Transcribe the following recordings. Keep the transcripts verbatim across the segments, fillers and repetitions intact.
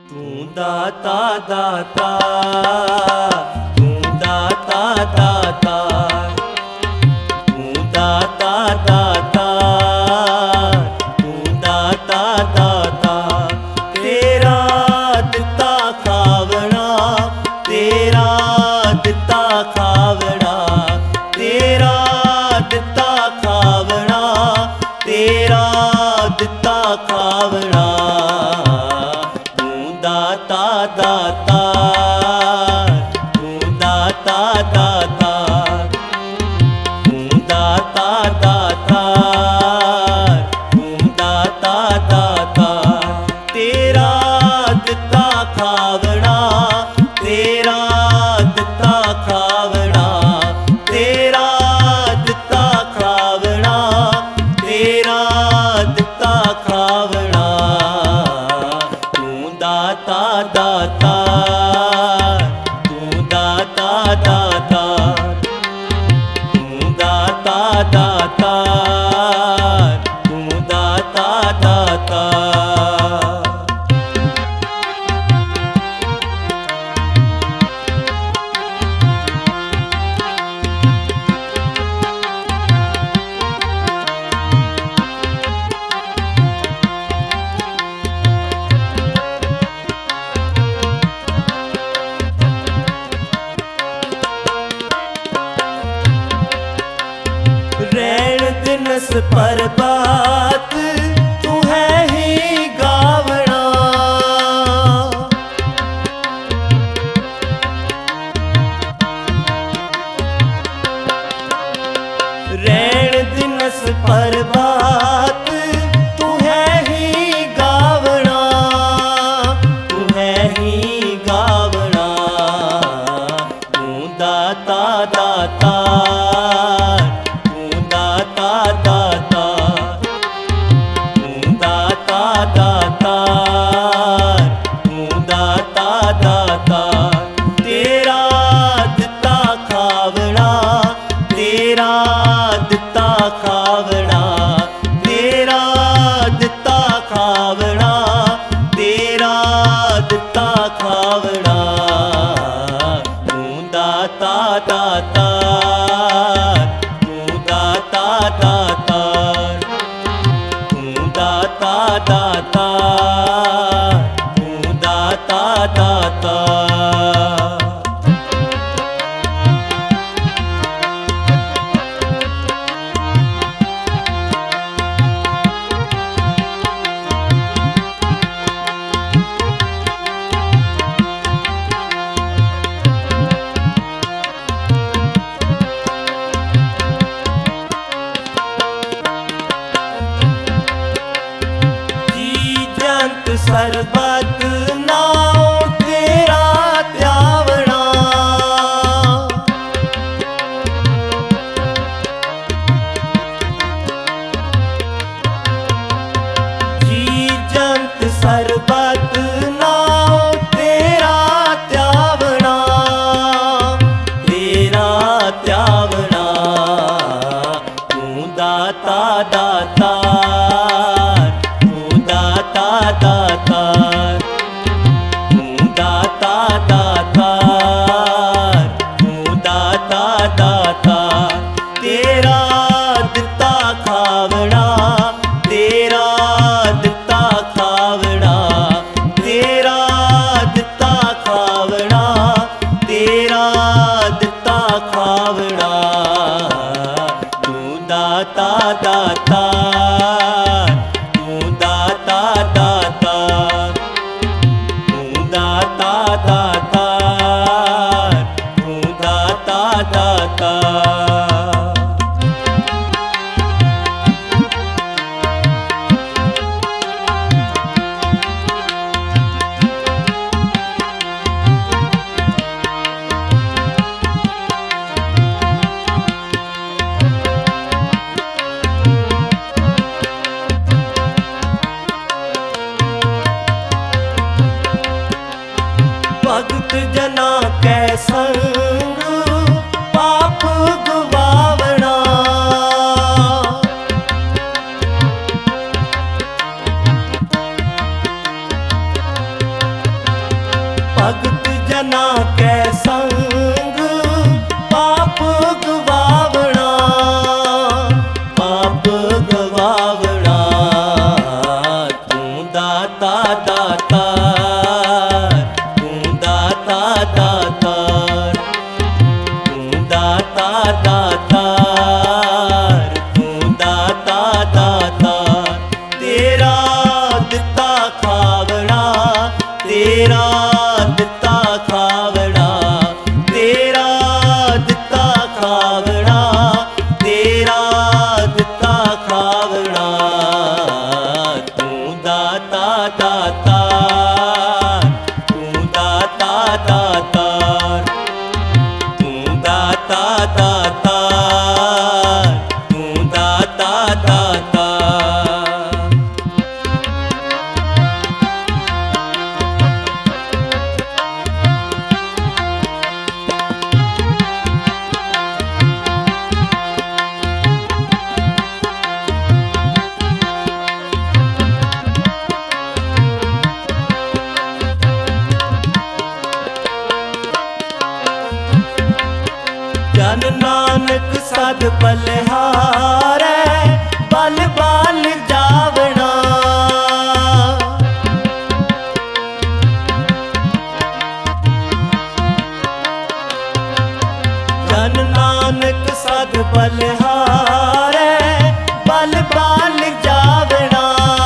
तू दाता दाता, तू दाता दाता, तू दाता दाता, तू दाता दाता। तेरा दिता खावना, तेरा दिता खावना, तेरा दिता खावना, तेरा दिता खावना। दाता दाता, तू दाता दाता, तू दाता दाता, तू दाता दाता। तेरा दिता खावना, तेरा दिता खावना, तेरा दिता खावना, तेरा दिता खावना। दाता दाता, तू दाता दाता, तू दाता दाता, तू दाता दाता। रैन दिनस परबात, तू है ही गावना। रैन दिनस परबात, तू है ही गावना, तू है ही गावना। तू दाता दाता, दाता दाता, तू दाता दाता, तू दाता दाता। तेरा दिता खावना, तेरा दिता खावना, तेरा दिता खावना, तेरा दिता खावना। तू दाता दाता, दाता दाता, तू दाता दाता, तू दाता दाता। सरबत नाम तेरा त्यावना, जी जंत सरबत नाम तेरा त्यावना, तेरा त्यावना। तू दाता दाता, दाता दाता, ਭਗਤ ਜਨਾ ਕੈ ਸੰਗ ਪਾਪ ਗਵਾਵਣਾ, ਪਾਪ ਗਵਾਵਣਾ। ਤੂੰ ਦਾਤਾ ਦਾਤਾਰ, ਤੂੰ ਦਾਤਾ ਦਾਤਾਰ, ਤੂੰ ਦਾਤਾ ਦਾਤਾਰ, ਤੂੰ ਦਾਤਾ ਦਾਤਾਰ। ਤੇਰਾ ਦਿੱਤਾ ਖਾਵਣਾ, ਤੇਰਾ ਦਿੱਤਾ ਖਾਵਣਾ, ਤੇਰਾ ਦਿੱਤਾ ਖਾਵਣਾ, ਤੇਰਾ ਦਿੱਤਾ ਖਾਵਣਾ। ਤੂੰ ਦਾਤਾ ਦਾਤਾਰ, ਤੂੰ ਦਾਤਾ ਦਾਤਾਰ, ਤੂੰ ਦਾਤਾ ਦਾਤਾਰ, ਤੂੰ ਦਾਤਾ ਦਾਤਾਰ। ਜਨ ਨਾਨਕ ਸਦ ਬਲਿਹਾਰੈ, ਬਲ ਬਲ ਜਾਵਣਾ। ਜਨ ਨਾਨਕ ਸਦ ਬਲਿਹਾਰੈ, ਬਲ ਬਲ ਜਾਵਣਾ,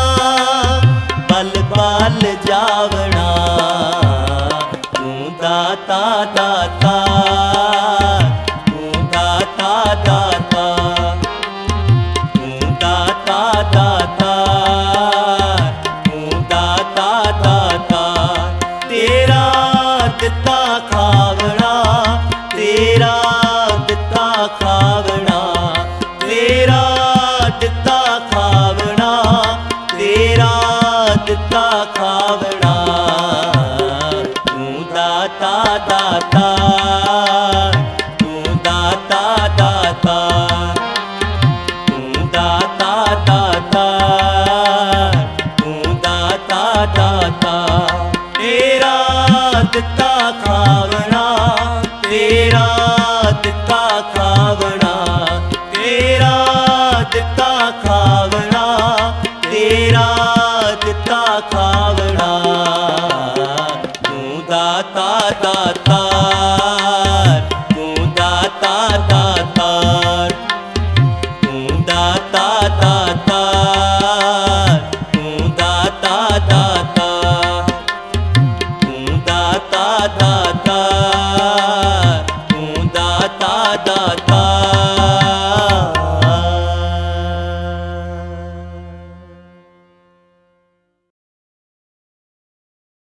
ਬਲ ਬਲ ਜਾਵਣਾ। ਤੂੰ ਦਾਤਾ ਦਾਤਾ, ਤੂੰ ਦਾਤਾ ਦਾਤਾ, ਤੂੰ ਦਾਤਾ ਦਾਤਾ, ਤੂੰ ਦਾਤਾ ਦਾਤਾ। ਤੇਰਾ ਦਿੱਤਾ ਖਾਵਣਾ, ਤੇਰਾ ਦਿੱਤਾ ਖਾਵਣਾ, ਤੇਰਾ ਦਿੱਤਾ ਖਾਵਣਾ, ਤੇਰਾ ਦਿੱਤਾ ਖਾਵਣਾ। ਤੂੰ ਦਾਤਾ ਦਾਤਾਰ, ਤੂੰ ਦਾਤਾ ਦਾਤਾਰ, ਤੂੰ ਦਾਤਾ ਦਾਤਾਰ, ਤੂੰ ਦਾਤਾ ਦਾਤਾਰ। ਤੇਰਾ ਦਿੱਤਾ ਖਾਵਣਾ, ਤੇਰਾ ਦਿੱਤਾ ਖਾਵਣਾ, ਤੇਰਾ ਦਿੱਤਾ ਖਾਵਣਾ, ਤੇਰਾ ਦਿੱਤਾ ਖਾਵਣਾ। ਤੂੰ ਦਾਤਾ ਦਾਤਾਰ, ਤੂੰ ਦਾਤਾ ਦਾਤਾਰ, ਤੂੰ ਦਾਤਾ ਦਾਤਾਰ, ਤੂੰ ਦਾਤਾ ਦਾਤਾਰ, ਤੂੰ ਦਾਤਾ ਦਾਤਾਰ,